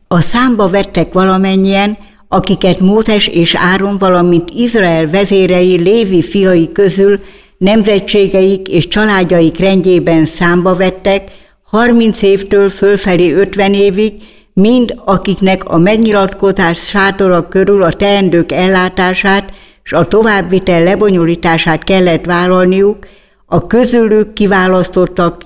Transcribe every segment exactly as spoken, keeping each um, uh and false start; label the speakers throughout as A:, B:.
A: A számba vettek valamennyien, akiket Mózes és Áron, valamint Izrael vezérei, Lévi fiai közül nemzetségeik és családjaik rendjében számba vettek, harminc évtől fölfelé ötven évig, mind akiknek a megnyilatkozás sátora körül a teendők ellátását és a továbbvitel lebonyolítását kellett vállalniuk, a közülük kiválasztottak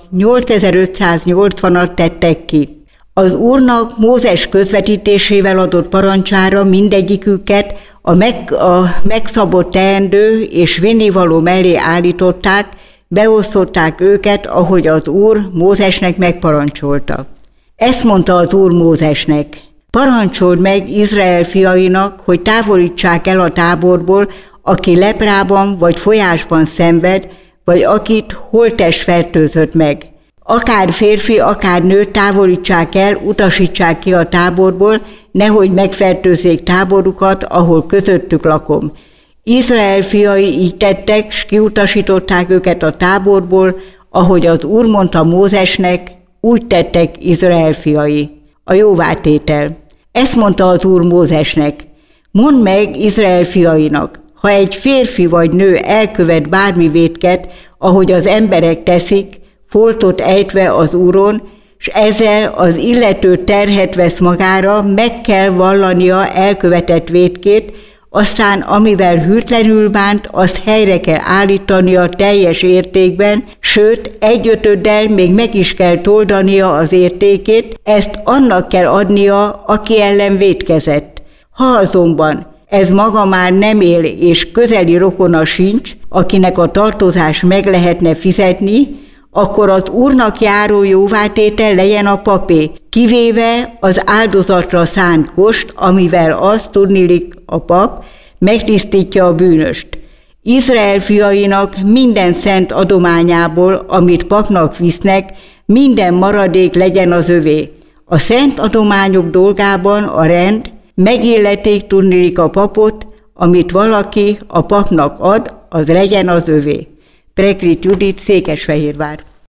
A: nyolcezer-ötszáznyolcvanat tettek ki. Az Úrnak Mózes közvetítésével adott parancsára mindegyiküket a, meg, a megszabott teendő és vinnivaló mellé állították, beosztották őket, ahogy az Úr Mózesnek megparancsolta. Ezt mondta az Úr Mózesnek: parancsold meg Izrael fiainak, hogy távolítsák el a táborból, aki leprában vagy folyásban szenved, vagy akit holttest fertőzött meg. Akár férfi, akár nőt távolítsák el, utasítsák ki a táborból, nehogy megfertőzzék táborukat, ahol közöttük lakom. Izrael fiai így tettek, s kiutasították őket a táborból, ahogy az Úr mondta Mózesnek, úgy tettek Izrael fiai. A jóvátétel. Ezt mondta az Úr Mózesnek: mondd meg Izrael fiainak, ha egy férfi vagy nő elkövet bármi vétket, ahogy az emberek teszik, foltot ejtve az Úron, s ezzel az illető terhet vesz magára, meg kell vallania elkövetett vétkét, aztán amivel hűtlenül bánt, azt helyre kell állítania teljes értékben, sőt, egyötöddel még meg is kell toldania az értékét, ezt annak kell adnia, aki ellen vétkezett. Ha azonban ez maga már nem él és közeli rokona sincs, akinek a tartozás meg lehetne fizetni, akkor az Úrnak járó jóvátétel legyen a papé, kivéve az áldozatra szánt kost, amivel az, tudniillik a pap, megtisztítja a bűnöst. Izrael fiainak minden szent adományából, amit papnak visznek, minden maradék legyen az övé. A szent adományok dolgában a rend, megilleték tudniillik a papot, amit valaki a papnak ad, az legyen az övé. Prekrit Judit, Székesfehérvár.